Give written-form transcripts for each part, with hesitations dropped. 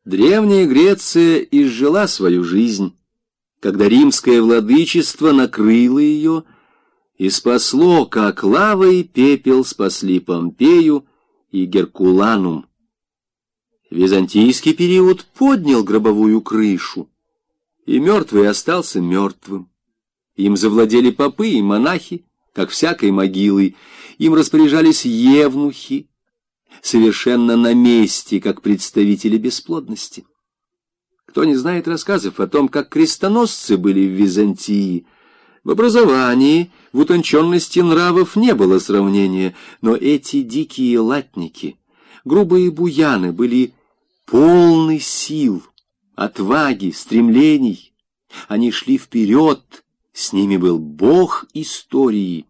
Древняя Греция изжила свою жизнь, когда римское владычество накрыло ее и спасло, как лава и пепел спасли Помпею и Геркуланум. Византийский период поднял гробовую крышу, и мертвый остался мертвым. Им завладели попы и монахи, как всякой могилой, им распоряжались евнухи, совершенно на месте, как представители бесплодности. Кто не знает рассказов о том, как крестоносцы были в Византии, в образовании, в утонченности нравов не было сравнения, но эти дикие латники, грубые буяны были полны сил, отваги, стремлений. Они шли вперед, с ними был бог истории.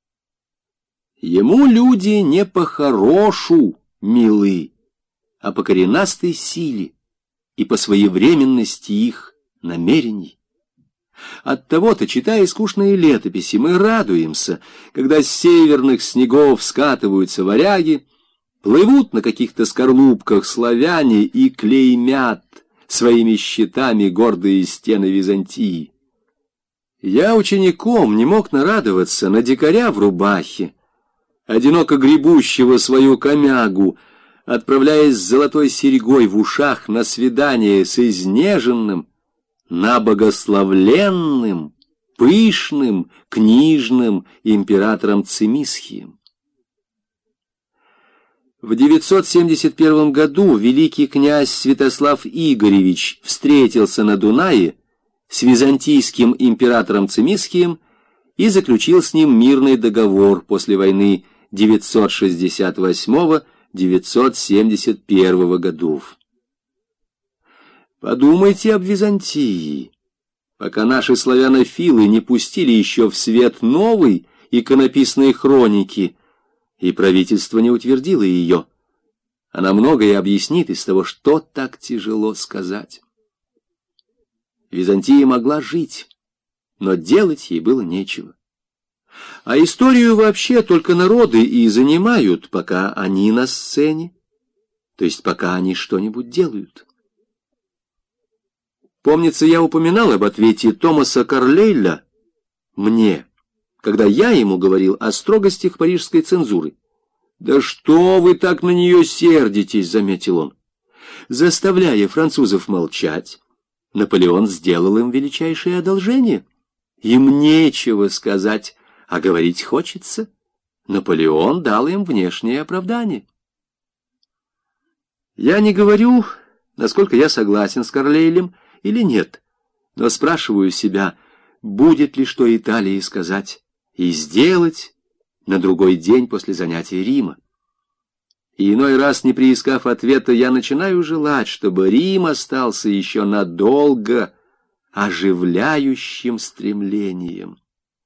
Ему люди не по-хорошу милы, а по коренастой силе и по своевременности их намерений. Оттого-то, читая скучные летописи, мы радуемся, когда с северных снегов скатываются варяги, плывут на каких-то скорлупках славяне и клеймят своими щитами гордые стены Византии. Я учеником не мог нарадоваться на дикаря в рубахе, одиноко гребущего свою комягу, отправляясь с золотой серьгой в ушах на свидание с изнеженным, набогословленным, пышным, книжным императором Цимисхием. В 971 году великий князь Святослав Игоревич встретился на Дунае с византийским императором Цимисхием и заключил с ним мирный договор после войны 968-971 годов. Подумайте об Византии, пока наши славянофилы не пустили еще в свет новой иконописной хроники, и правительство не утвердило ее. Она многое объяснит из того, что так тяжело сказать. Византия могла жить, но делать ей было нечего. А историю вообще только народы и занимают, пока они на сцене, то есть пока они что-нибудь делают. Помнится, я упоминал об ответе Томаса Карлейля мне, когда я ему говорил о строгостях парижской цензуры. «Да что вы так на нее сердитесь?» — заметил он. Заставляя французов молчать, Наполеон сделал им величайшее одолжение. Им нечего сказать, а говорить хочется. Наполеон дал им внешнее оправдание. Я не говорю, насколько я согласен с Карлейлем или нет, но спрашиваю себя, будет ли что Италии сказать и сделать на другой день после занятия Рима. И иной раз, не приискав ответа, я начинаю желать, чтобы Рим остался еще надолго оживляющим стремлением.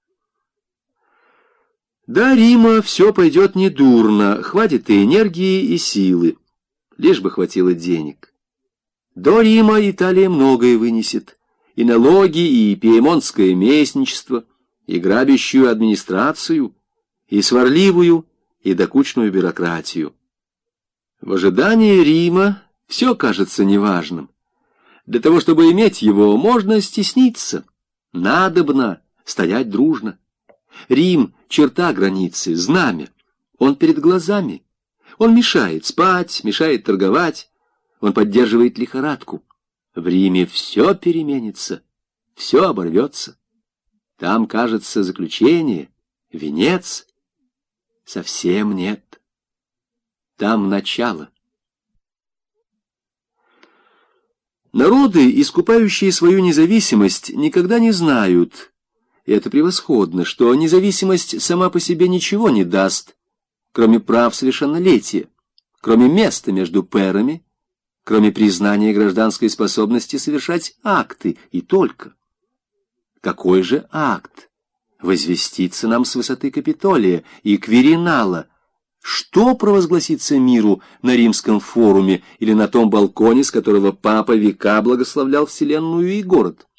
До Рима все пойдет недурно, хватит и энергии, и силы, лишь бы хватило денег. До Рима Италия многое вынесет, и налоги, и пиемонтское местничество, и грабящую администрацию, и сварливую, и докучную бюрократию. В ожидании Рима все кажется неважным. Для того, чтобы иметь его, можно стесниться, надобно стоять дружно. Рим — черта границы, знамя. Он перед глазами. Он мешает спать, мешает торговать. Он поддерживает лихорадку. В Риме все переменится, все оборвется. Там, кажется, заключение, венец. Совсем нет. Там начало. Народы, искупающие свою независимость, никогда не знают, и это превосходно, что независимость сама по себе ничего не даст, кроме прав совершеннолетия, кроме места между пэрами, кроме признания гражданской способности совершать акты, и только. Какой же акт возвестится нам с высоты Капитолия и Квиринала? Что провозгласится миру на Римском форуме или на том балконе, с которого Папа века благословлял вселенную и город?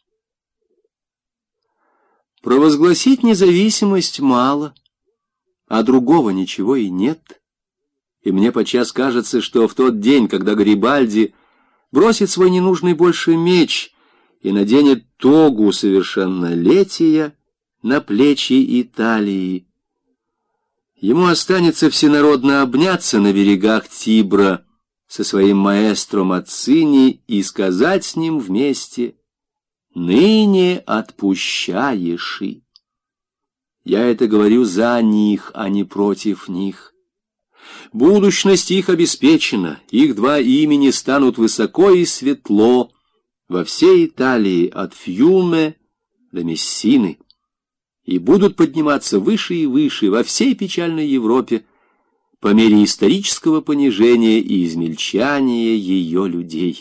Провозгласить независимость мало, а другого ничего и нет. И мне подчас кажется, что в тот день, когда Гарибальди бросит свой ненужный больше меч и наденет тогу совершеннолетия на плечи Италии. Ему останется всенародно обняться на берегах Тибра со своим маэстро Маццини и сказать с ним вместе: «Ныне отпущаешь». Я это говорю за них, а не против них. Будущность их обеспечена, их два имени станут высоко и светло во всей Италии от Фьюме до Мессины и будут подниматься выше и выше во всей печальной Европе по мере исторического понижения и измельчания ее людей.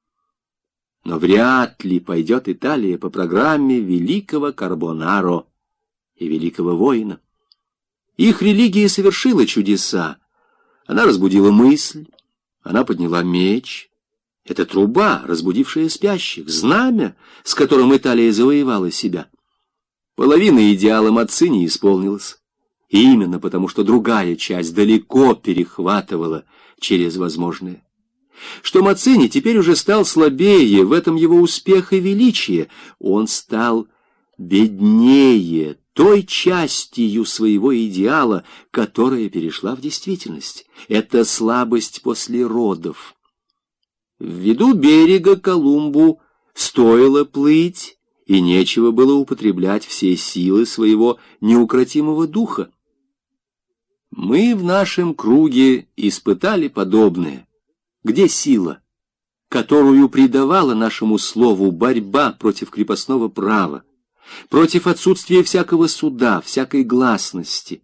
Но вряд ли пойдет Италия по программе великого Карбонаро и великого воина. Их религия совершила чудеса. Она разбудила мысль, она подняла меч. Это труба, разбудившая спящих, знамя, с которым Италия завоевала себя. Половина идеала Маццини исполнилась. Именно потому, что другая часть далеко перехватывала через возможное. Что Маццини теперь уже стал слабее, в этом его успех и величие. Он стал беднее той частью своего идеала, которая перешла в действительность. Это слабость после родов. Ввиду берега Колумбу стоило плыть, и нечего было употреблять все силы своего неукротимого духа. Мы в нашем круге испытали подобное. Где сила, которую придавала нашему слову борьба против крепостного права, против отсутствия всякого суда, всякой гласности?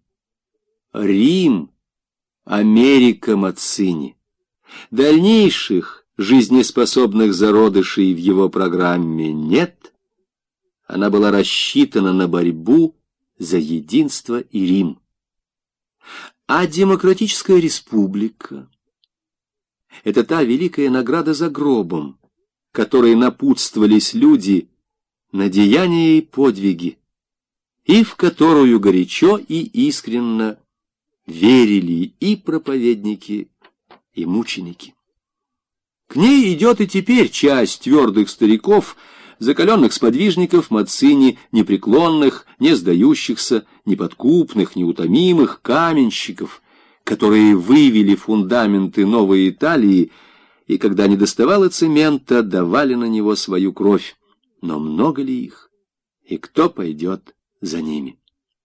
Рим, Америка Маццини. Дальнейших жизнеспособных зародышей в его программе нет. Она была рассчитана на борьбу за единство и Рим. А демократическая республика — это та великая награда за гробом, которой напутствовались люди на деяния и подвиги, и в которую горячо и искренно верили и проповедники, и мученики. К ней идет и теперь часть твердых стариков, закаленных сподвижников Маццини, непреклонных, не сдающихся, неподкупных, неутомимых каменщиков, которые вывели фундаменты новой Италии и, когда недоставало цемента, давали на него свою кровь. Но много ли их? И кто пойдет за ними?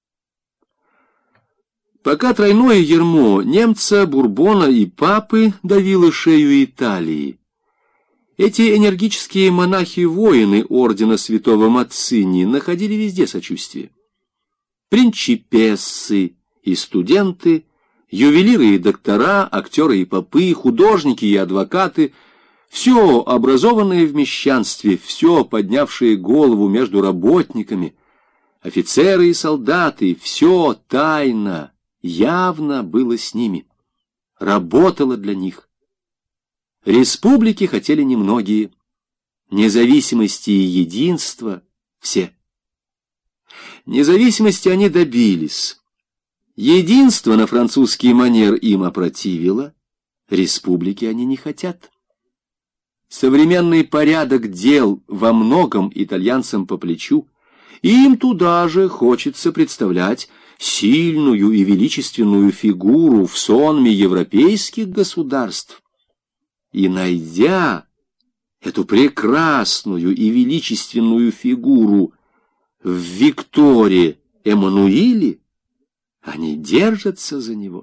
Пока тройное ярмо немца, Бурбона и Папы давило шею Италии, эти энергические монахи-воины ордена святого Маццини находили везде сочувствие. Принчипессы и студенты, ювелиры и доктора, актеры и попы, художники и адвокаты — все образованное в мещанстве, все поднявшее голову между работниками, офицеры и солдаты, все тайно, явно было с ними, работало для них. Республики хотели немногие, независимости и единства все. Независимости они добились. Единство на французский манер им опротивило, республики они не хотят. Современный порядок дел во многом итальянцам по плечу, и им туда же хочется представлять сильную и величественную фигуру в сонме европейских государств. И, найдя эту прекрасную и величественную фигуру в Викторе Эммануиле, они держатся за него.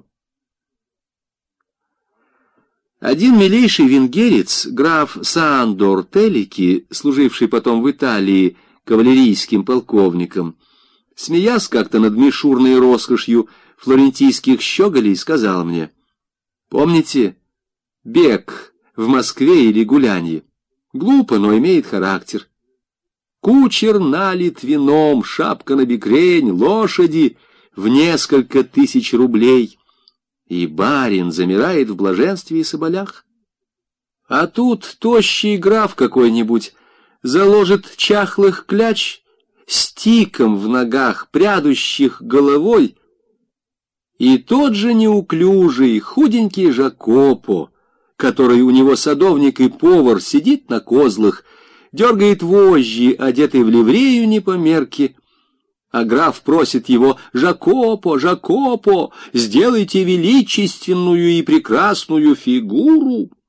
Один милейший венгерец, граф Сандор Телики, служивший потом в Италии кавалерийским полковником, смеясь как-то над мишурной роскошью флорентийских щеголей, сказал мне: «Помните, бег в Москве или гулянье? Глупо, но имеет характер. Кучер налит вином, шапка на бекрень, лошади в несколько тысяч рублей, и барин замирает в блаженстве и соболях. А тут тощий граф какой-нибудь заложит чахлых кляч с тиком в ногах, прядущих головой, и тот же неуклюжий, худенький Жакопо который у него садовник и повар, сидит на козлах, дергает вожжи, одетый в ливрею не по мерке, а граф просит его: «Жакопо, Жакопо, сделайте величественную и прекрасную фигуру».